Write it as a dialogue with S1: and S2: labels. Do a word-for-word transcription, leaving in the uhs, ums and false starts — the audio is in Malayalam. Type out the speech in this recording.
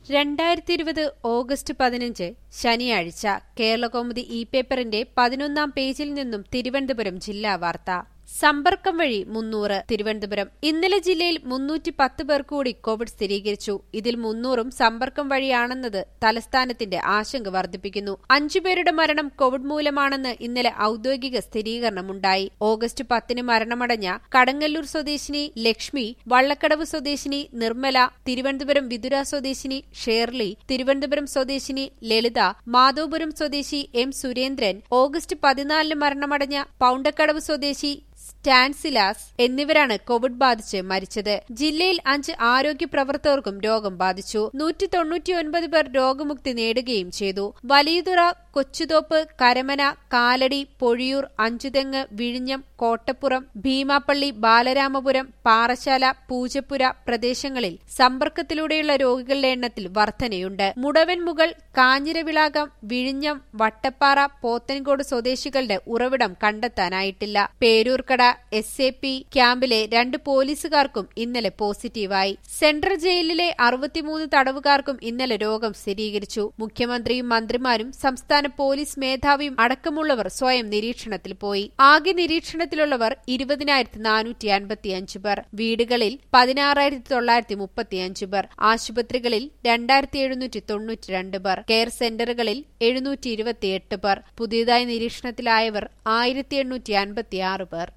S1: രണ്ടായിരത്തി ഇരുപത് ഓഗസ്റ്റ് പതിനഞ്ച് ശനിയാഴ്ച കേരളകൗമുദി ഇ പേപ്പറിന്റെ പതിനൊന്നാം പേജിൽ നിന്നും തിരുവനന്തപുരം ജില്ലാ വാർത്ത. സമ്പർക്കം വഴി മുന്നൂറ്. തിരുവനന്തപുരം ഇന്നലെ ജില്ലയിൽ മുന്നൂറ്റി പത്ത് പേർക്ക് കൂടി കോവിഡ് സ്ഥിരീകരിച്ചു. ഇതിൽ മുന്നൂറും സമ്പർക്കം വഴിയാണെന്നത് തലസ്ഥാനത്തിന്റെ ആശങ്ക വർദ്ധിപ്പിക്കുന്നു. അഞ്ചുപേരുടെ മരണം കോവിഡ് മൂലമാണെന്ന് ഇന്നലെ ഔദ്യോഗിക സ്ഥിരീകരണമുണ്ടായി. ഓഗസ്റ്റ് പത്തിന് മരണമടഞ്ഞ കടങ്ങല്ലൂർ സ്വദേശിനി ലക്ഷ്മി, വള്ളക്കടവ് സ്വദേശിനി നിർമ്മല, തിരുവനന്തപുരം വിതുര സ്വദേശിനി ഷേർലി, തിരുവനന്തപുരം സ്വദേശിനി ലളിത, മാധവപുരം സ്വദേശി എം സുരേന്ദ്രൻ, ഓഗസ്റ്റ് പതിനാലിന് മരണമടഞ്ഞ പൌണ്ടക്കടവ് സ്വദേശി സ്റ്റാൻസിലാസ് എന്നിവരാണ് കോവിഡ് ബാധിച്ച് മരിച്ചത്. ജില്ലയിൽ അഞ്ച് ആരോഗ്യ പ്രവർത്തകർക്കും രോഗം ബാധിച്ചു. നൂറ്റി തൊണ്ണൂറ്റിയൊൻപത് പേർ രോഗമുക്തി നേടുകയും ചെയ്തു. വലിയതുറ, കൊച്ചുതോപ്പ്, കരമന, കാലടി, പൊഴിയൂർ, അഞ്ചുതെങ്ങ്, വിഴിഞ്ഞം, കോട്ടപ്പുറം, ഭീമാപ്പള്ളി, ബാലരാമപുരം, പാറശാല, പൂജപ്പുര പ്രദേശങ്ങളിൽ സമ്പർക്കത്തിലൂടെയുള്ള രോഗികളുടെ എണ്ണത്തിൽ വർധനയുണ്ട്. മുടവൻമുകൾ, കാഞ്ഞിരവിളാകം, വിഴിഞ്ഞം, വട്ടപ്പാറ, പോത്തൻകോട് സ്വദേശികളുടെ ഉറവിടം കണ്ടെത്താനായിട്ടില്ല. പേരൂർക്കട എസ് എ പി ക്യാമ്പിലെ രണ്ട് പോലീസുകാർക്കും ഇന്നലെ പോസിറ്റീവായി. സെൻട്രൽ ജയിലിലെ അറുപത്തിമൂന്ന് തടവുകാർക്കും ഇന്നലെ രോഗം സ്ഥിരീകരിച്ചു. മുഖ്യമന്ത്രിയും മന്ത്രിമാരും സംസ്ഥാന പോലീസ് മേധാവിയും അടക്കമുള്ളവർ സ്വയം നിരീക്ഷണത്തിൽ പോയി. ആകെ നിരീക്ഷണത്തിലുള്ളവർ ഇരുപതിനായിരത്തി നാനൂറ്റി അൻപത്തിയഞ്ച് പേർ. വീടുകളിൽ പതിനാറായിരത്തി തൊള്ളായിരത്തി മുപ്പത്തിയഞ്ച് പേർ. ആശുപത്രികളിൽ രണ്ടായിരത്തി എഴുന്നൂറ്റി തൊണ്ണൂറ്റിരണ്ട് പേർ. കെയർ സെന്ററുകളിൽ എഴുന്നൂറ്റി ഇരുപത്തിയെട്ട് പേർ. പുതിയതായി നിരീക്ഷണത്തിലായവർ ആയിരത്തി എണ്ണൂറ്റി അൻപത്തിയാറ് പേർ.